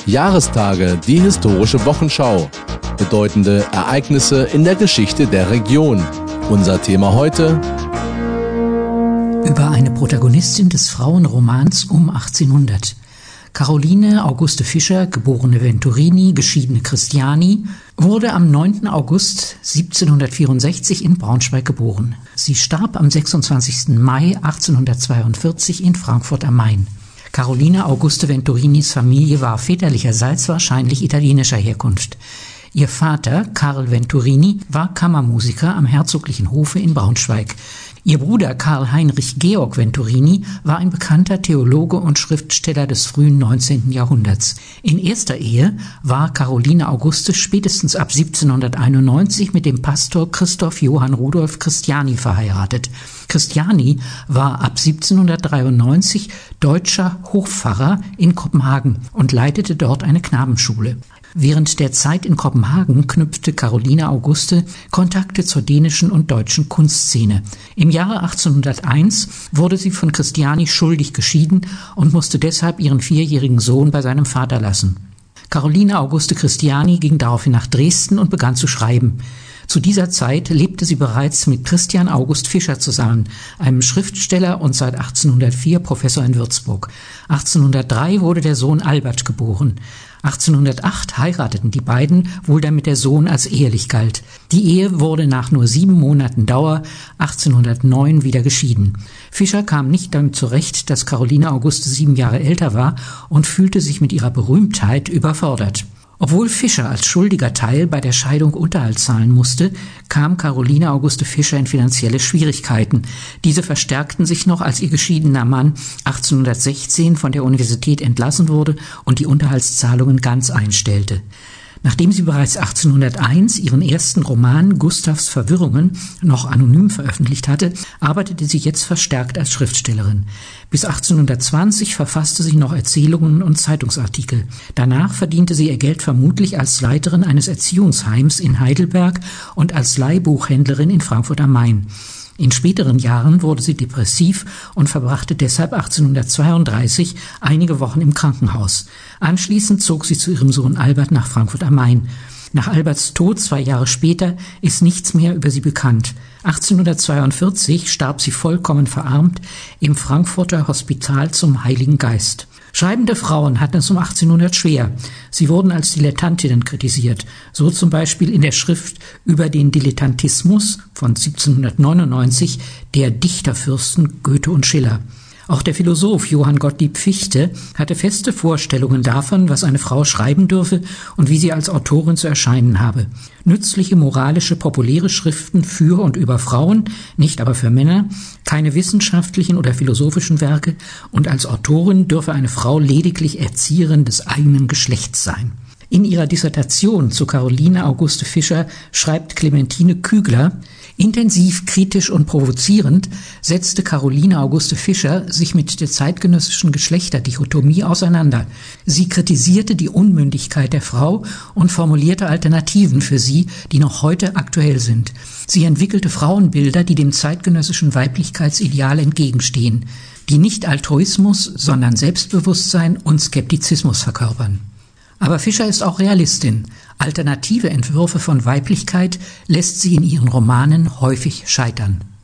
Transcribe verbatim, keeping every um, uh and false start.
Jahrestage, die historische Wochenschau. Bedeutende Ereignisse in der Geschichte der Region. Unser Thema heute: Über eine Protagonistin des Frauenromans um achtzehnhundert. Caroline Auguste Fischer, geborene Venturini, geschiedene Christiani, wurde am neunten August siebzehnhundertvierundsechzig in Braunschweig geboren. Sie starb am sechsundzwanzigsten Mai achtzehnhundertzweiundvierzig in Frankfurt am Main. Caroline Auguste Venturinis Familie war väterlicherseits wahrscheinlich italienischer Herkunft. Ihr Vater, Karl Venturini, war Kammermusiker am herzoglichen Hofe in Braunschweig. Ihr Bruder Karl Heinrich Georg Venturini war ein bekannter Theologe und Schriftsteller des frühen neunzehnten Jahrhunderts. In erster Ehe war Caroline Auguste spätestens ab siebzehnhunderteinundneunzig mit dem Pastor Christoph Johann Rudolf Christiani verheiratet. Christiani war ab siebzehnhundertdreiundneunzig deutscher Hofpfarrer in Kopenhagen und leitete dort eine Knabenschule. Während der Zeit in Kopenhagen knüpfte Caroline Auguste Kontakte zur dänischen und deutschen Kunstszene. Im Jahre achtzehnhunderteins wurde sie von Christiani schuldig geschieden und musste deshalb ihren vierjährigen Sohn bei seinem Vater lassen. Caroline Auguste Christiani ging daraufhin nach Dresden und begann zu schreiben. Zu dieser Zeit lebte sie bereits mit Christian August Fischer zusammen, einem Schriftsteller und seit achtzehnhundertvier Professor in Würzburg. achtzehnhundertdrei wurde der Sohn Albert geboren. achtzehnhundertacht heirateten die beiden, wohl damit der Sohn als ehelich galt. Die Ehe wurde nach nur sieben Monaten Dauer achtzehnhundertneun wieder geschieden. Fischer kam nicht damit zurecht, dass Caroline Auguste sieben Jahre älter war und fühlte sich mit ihrer Berühmtheit überfordert. Obwohl Fischer als schuldiger Teil bei der Scheidung Unterhalt zahlen musste, kam Caroline Auguste Fischer in finanzielle Schwierigkeiten. Diese verstärkten sich noch, als ihr geschiedener Mann achtzehnhundertsechzehn von der Universität entlassen wurde und die Unterhaltszahlungen ganz einstellte. Nachdem sie bereits achtzehnhunderteins ihren ersten Roman Gustavs Verwirrungen noch anonym veröffentlicht hatte, arbeitete sie jetzt verstärkt als Schriftstellerin. Bis achtzehnhundertzwanzig verfasste sie noch Erzählungen und Zeitungsartikel. Danach verdiente sie ihr Geld vermutlich als Leiterin eines Erziehungsheims in Heidelberg und als Leihbuchhändlerin in Frankfurt am Main. In späteren Jahren wurde sie depressiv und verbrachte deshalb achtzehnhundertzweiunddreißig einige Wochen im Krankenhaus. Anschließend zog sie zu ihrem Sohn Albert nach Frankfurt am Main. Nach Alberts Tod zwei Jahre später ist nichts mehr über sie bekannt. achtzehnhundertzweiundvierzig starb sie vollkommen verarmt im Frankfurter Hospital zum Heiligen Geist. Schreibende Frauen hatten es um achtzehnhundert schwer. Sie wurden als Dilettantinnen kritisiert, so zum Beispiel in der Schrift über den Dilettantismus von siebzehnhundertneunundneunzig der Dichterfürsten Goethe und Schiller. Auch der Philosoph Johann Gottlieb Fichte hatte feste Vorstellungen davon, was eine Frau schreiben dürfe und wie sie als Autorin zu erscheinen habe. Nützliche, moralische, populäre Schriften für und über Frauen, nicht aber für Männer, keine wissenschaftlichen oder philosophischen Werke, und als Autorin dürfe eine Frau lediglich Erzieherin des eigenen Geschlechts sein. In ihrer Dissertation zu Caroline Auguste Fischer schreibt Clementine Kügler: Intensiv, kritisch und provozierend setzte Caroline Auguste Fischer sich mit der zeitgenössischen Geschlechterdichotomie auseinander. Sie kritisierte die Unmündigkeit der Frau und formulierte Alternativen für sie, die noch heute aktuell sind. Sie entwickelte Frauenbilder, die dem zeitgenössischen Weiblichkeitsideal entgegenstehen, die nicht Altruismus, sondern Selbstbewusstsein und Skeptizismus verkörpern. Aber Fischer ist auch Realistin. Alternative Entwürfe von Weiblichkeit lässt sie in ihren Romanen häufig scheitern.